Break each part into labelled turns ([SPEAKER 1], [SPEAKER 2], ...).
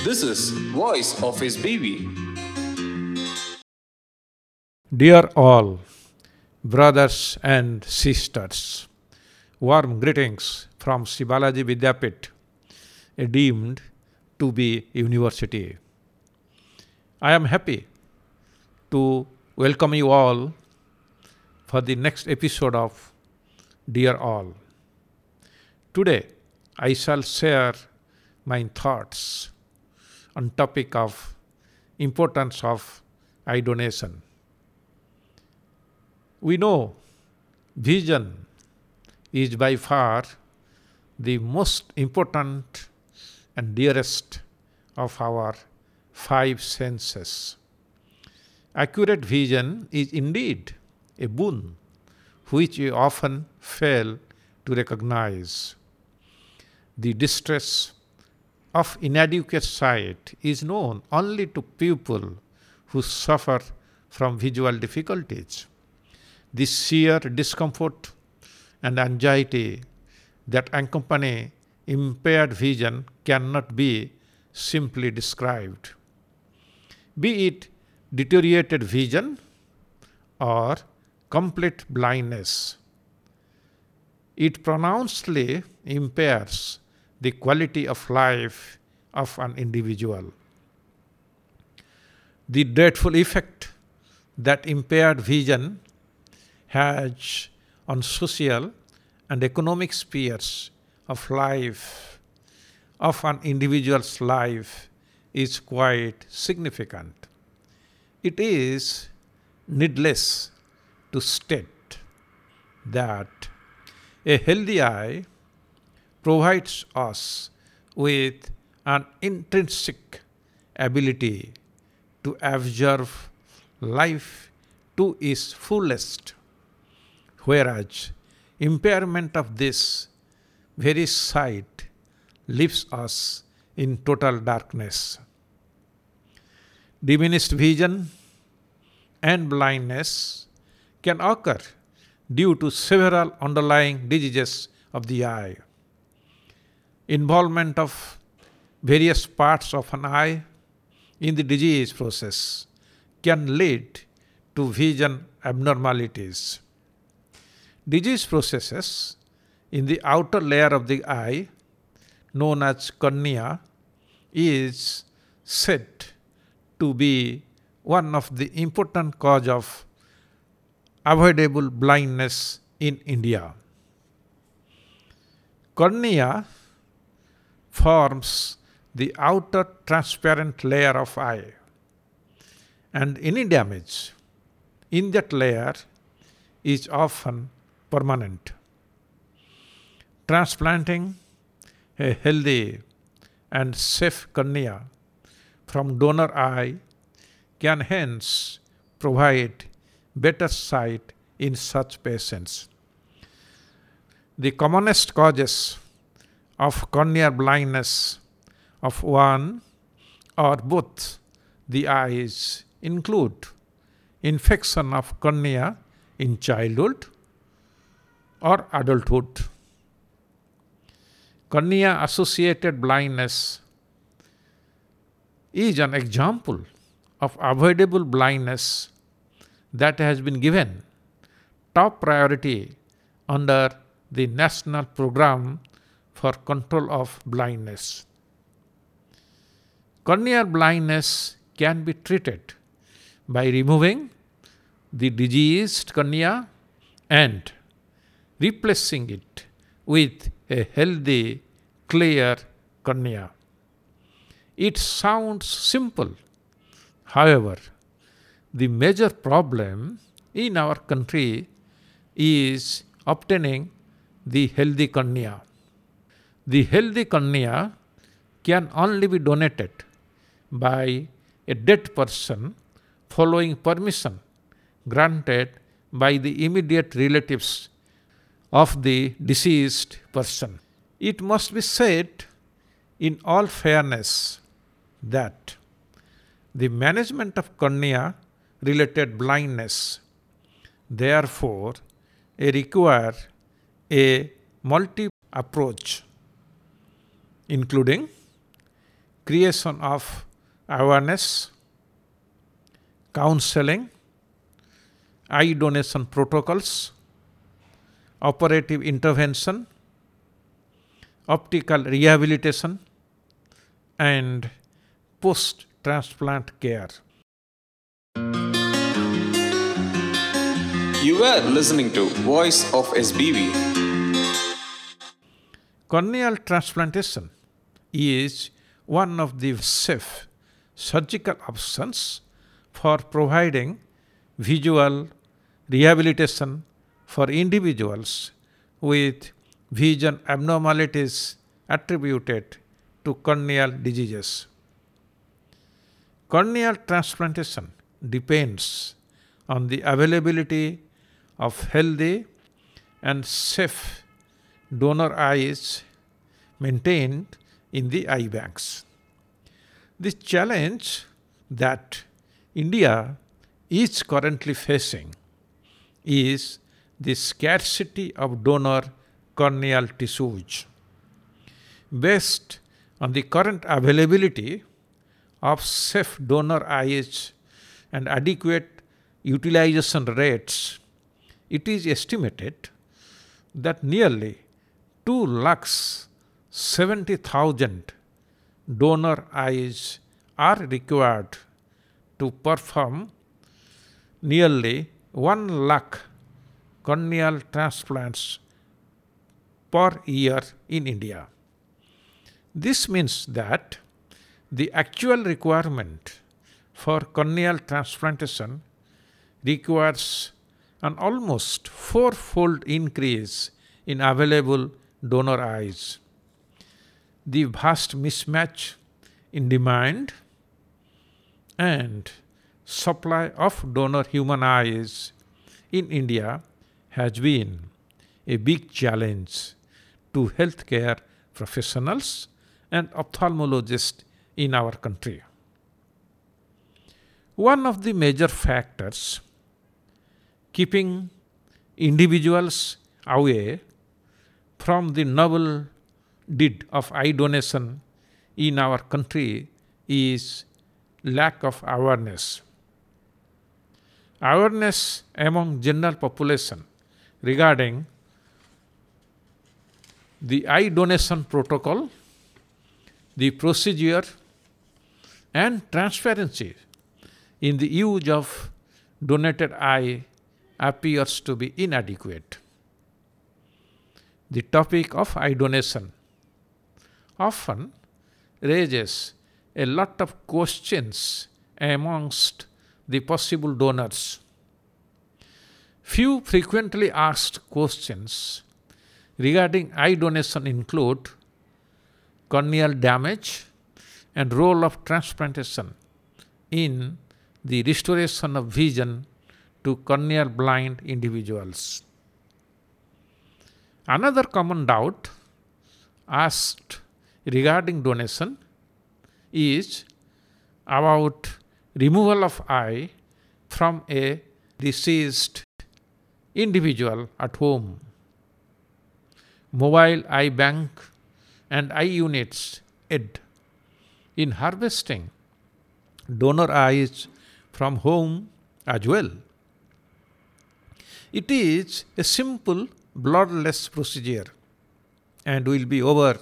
[SPEAKER 1] This is Voice of His Baby.
[SPEAKER 2] Dear all, brothers and sisters, warm greetings from Sibalaji Vidyapit, deemed to be university. I am happy to welcome you all for the next episode of Dear All. Today, I shall share my thoughts on topic of importance of eye donation. We know vision is by far the most important and dearest of our five senses. Accurate vision is indeed a boon which we often fail to recognize. The distress of inadequate sight is known only to people who suffer from visual difficulties. The sheer discomfort and anxiety that accompany impaired vision cannot be simply described. Be it deteriorated vision or complete blindness, it pronouncedly impairs the quality of life of an individual. The dreadful effect that impaired vision has on social and economic spheres of life of an individual's life is quite significant. It is needless to state that a healthy eye provides us with an intrinsic ability to observe life to its fullest, whereas impairment of this very sight leaves us in total darkness. Diminished vision and blindness can occur due to several underlying diseases of the eye. Involvement of various parts of an eye in the disease process can lead to vision abnormalities. Disease processes in the outer layer of the eye, known as cornea, is said to be one of the important cause of avoidable blindness in India. Cornea forms the outer transparent layer of eye, and any damage in that layer is often permanent. Transplanting a healthy and safe cornea from donor eye can hence provide better sight in such patients. The commonest causes of corneal blindness of one or both the eyes include infection of cornea in childhood or adulthood. Cornea associated blindness is an example of avoidable blindness that has been given top priority under the National Program for Control of Blindness. Corneal blindness can be treated by removing the diseased cornea and replacing it with a healthy, clear cornea. It sounds simple. However, the major problem in our country is obtaining the healthy cornea. The healthy cornea can only be donated by a dead person following permission granted by the immediate relatives of the deceased person. It must be said in all fairness that the management of cornea related blindness therefore require a multi approach, including creation of awareness, counseling, eye donation protocols, operative intervention, optical rehabilitation, and post-transplant care.
[SPEAKER 1] You are listening to Voice of SBV.
[SPEAKER 2] Corneal transplantation is one of the safe surgical options for providing visual rehabilitation for individuals with vision abnormalities attributed to corneal diseases. Corneal transplantation depends on the availability of healthy and safe donor eyes maintained in the eye banks. The challenge that India is currently facing is the scarcity of donor corneal tissues. Based on the current availability of safe donor eyes and adequate utilization rates, it is estimated that nearly 2,70,000 donor eyes are required to perform nearly 1 lakh corneal transplants per year in India. This means that the actual requirement for corneal transplantation requires an almost four-fold increase in available donor eyes. The vast mismatch in demand and supply of donor human eyes in India has been a big challenge to healthcare professionals and ophthalmologists in our country. One of the major factors keeping individuals away from the noble deed of eye donation in our country is lack of awareness. Awareness among general population regarding the eye donation protocol, the procedure, and transparency in the use of donated eye appears to be inadequate. The topic of eye donation often raises a lot of questions amongst the possible donors. Few frequently asked questions regarding eye donation include corneal damage and role of transplantation in the restoration of vision to corneal blind individuals. Another common doubt asked regarding donation is about removal of eye from a deceased individual at home. Mobile eye bank and eye units aid in harvesting donor eyes from home as well. It is a simple bloodless procedure and will be over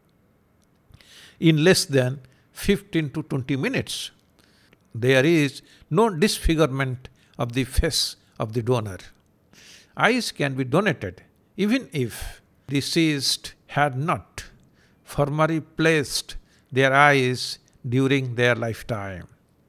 [SPEAKER 2] in less than 15 to 20 minutes. There is no disfigurement of the face of the donor. Eyes can be donated even if deceased had not formerly placed their eyes during their lifetime.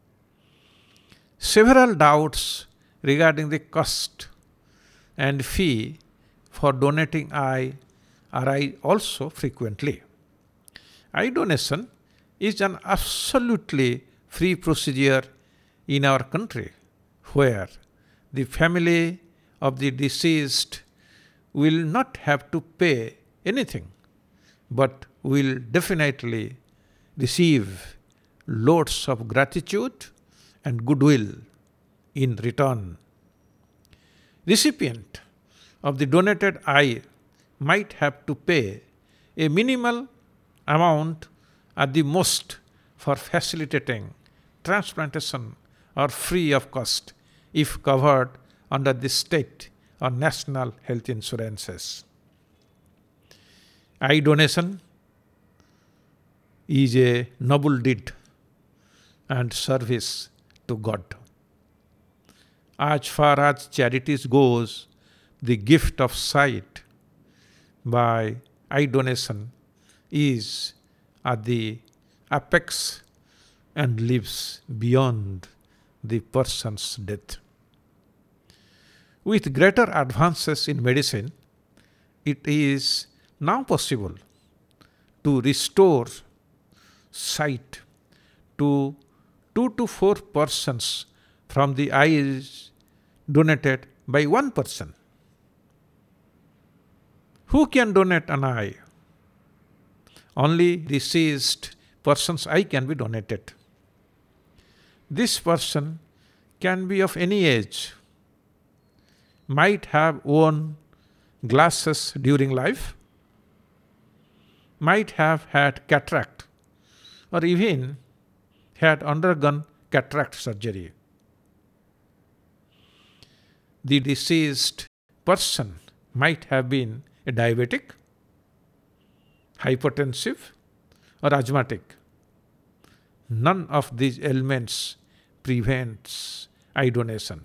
[SPEAKER 2] Several doubts regarding the cost and fee for donating eye arise also frequently. Eye donation is an absolutely free procedure in our country where the family of the deceased will not have to pay anything but will definitely receive loads of gratitude and goodwill in return. Recipient of the donated eye might have to pay a minimal amount, at the most for facilitating transplantation are free of cost if covered under the state or national health insurances. Eye donation is a noble deed and service to God. As far as charities goes, the gift of sight by eye donation is at the apex and lives beyond the person's death. With greater advances in medicine, it is now possible to restore sight to 2 to 4 persons from the eyes donated by one person. Who can donate an eye? Only deceased person's eye can be donated. This person can be of any age, might have worn glasses during life, might have had cataract, or even had undergone cataract surgery. The deceased person might have been a diabetic, hypertensive, or asthmatic. None of these ailments prevents eye donation.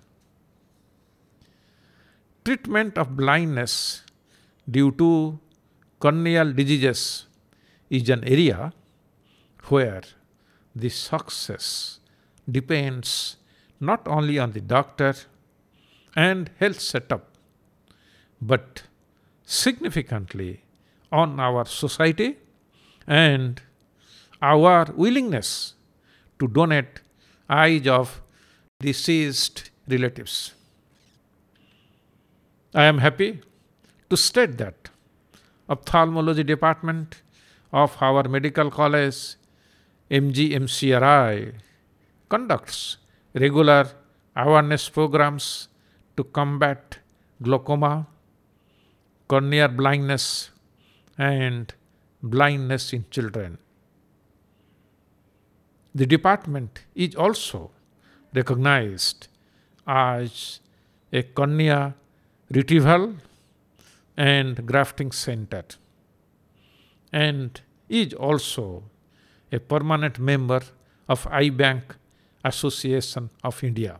[SPEAKER 2] Treatment of blindness due to corneal diseases is an area where the success depends not only on the doctor and health setup, but significantly on our society and our willingness to donate eyes of deceased relatives. I am happy to state that ophthalmology department of our medical college, MGMCRI, conducts regular awareness programs to combat glaucoma, corneal blindness, and blindness in children. The department is also recognized as a cornea retrieval and grafting center and is also a permanent member of Eye Bank Association of India.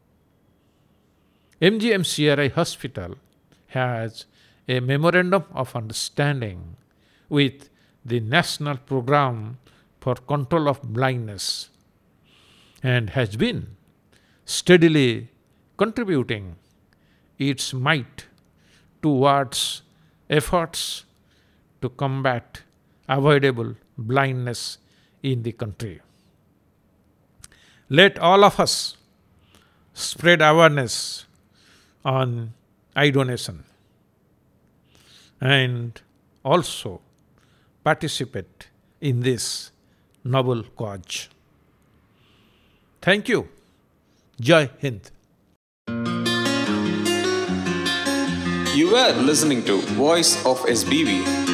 [SPEAKER 2] MGMCRI Hospital has a memorandum of understanding with the National Program for Control of Blindness and has been steadily contributing its might towards efforts to combat avoidable blindness in the country. Let all of us spread awareness on eye donation and also participate in this noble cause. Thank you. Jai Hind.
[SPEAKER 1] You were listening to Voice of SBV.